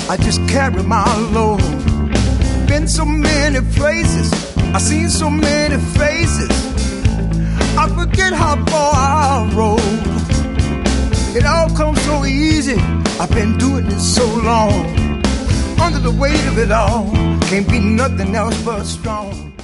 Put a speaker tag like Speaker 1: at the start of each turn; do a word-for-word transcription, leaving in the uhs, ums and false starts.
Speaker 1: I just carry my load. Been so many places, I've seen so many faces, I forget how far I rode. It all comes so easy, I've been doing it so long. Under the weight of it all, can't be nothing else but strong.